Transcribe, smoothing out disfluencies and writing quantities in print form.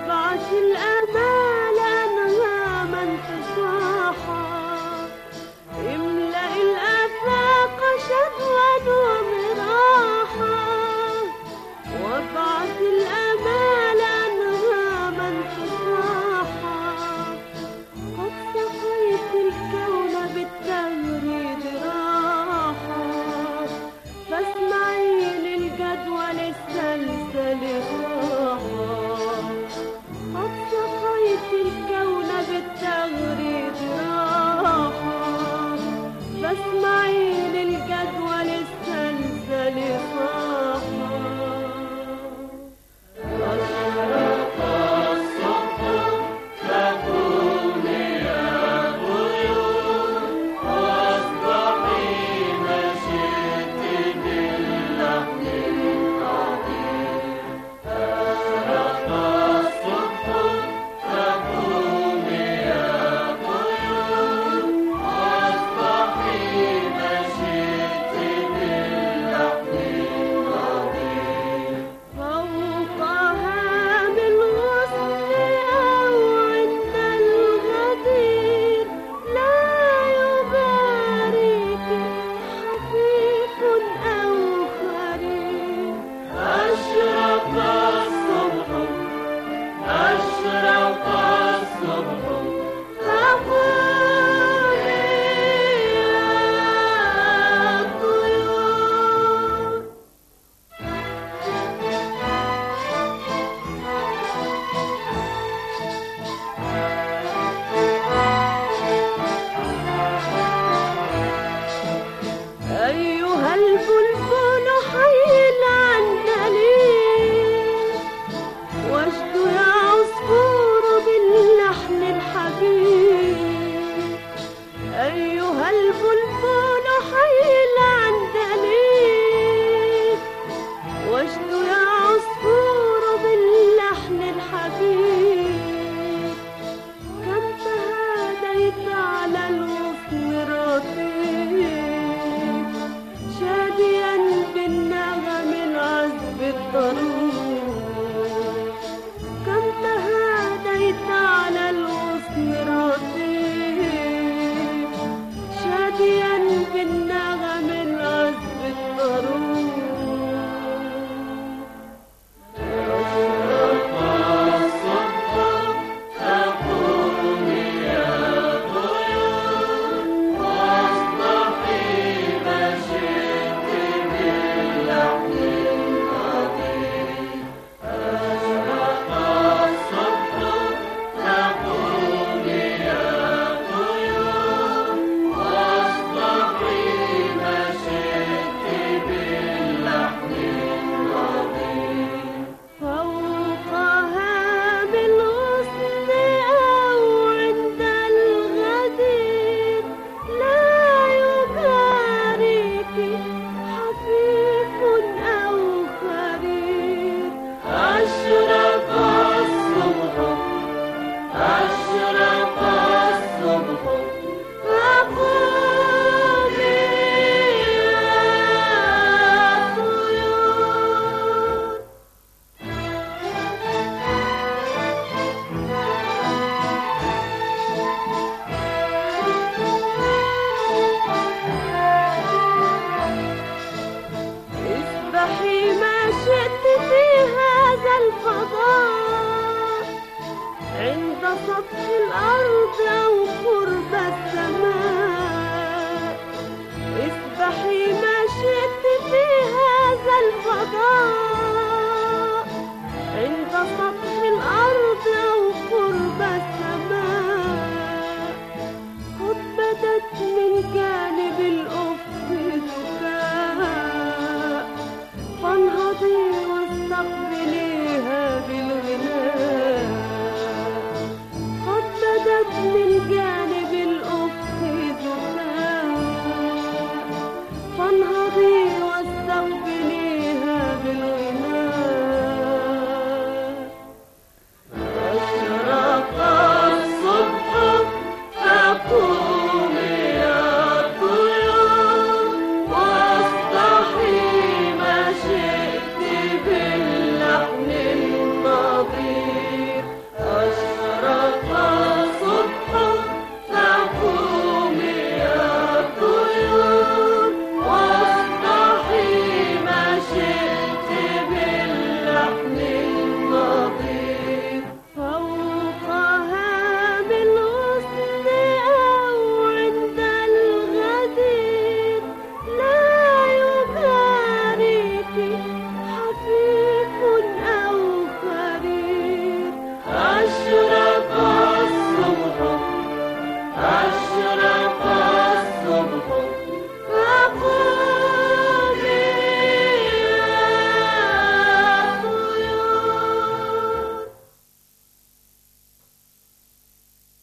وابعث الآمال أنغاما تصاحى، املأ الآفاق شدوى ومراحة، وابعث الآمال أنغاما تصاحى. قد سقيت الكون بالتغريد راحة، فاسمعي للجدول السلسل صاحة. قد سقيت الكون بالتغريد راحة، فاسمعي للجدول السلسل صاحة. أشرق الصبح فقومي يا طيور، واصبحي ما شئت باللحن العظيم. أشرق الصبح فقومي يا طيور، واصبحي ما شئت باللحن العظيم. فوقها بالغصن أو عند الغدير لا يبارك حفيف أو خريف. أشرق الصبح، أشرق الصبح، فقولي يا طيور. أيها البلبل حي العندليب، واشد يا عصفور باللحن الحبيب. أيها البلبل حي العندليب، واشد يا عصفور باللحن الحبيب. كم تهاديت على الغصن رطيب، شاديا بالنغم العذب الطروب. كم تهاديت على الغصن رطيب، شاديا بالنغم العذب الطروب. أشرق الصبح فقومي يا طيور، واصبحي ما شئت باللحن العظيم. أشرق الصبح فقومي يا طيور، واصبحي ما شئت باللحن العظيم. فوقها بالغصن أو عند الغدير لا يبارك حفيف أو خريف. أشرق الصبح، أشرق الصبح، فقومي يا طيور. اسبحي ما شئت في هذا الفضاء، عند سطح الأرض أو قرب السماء.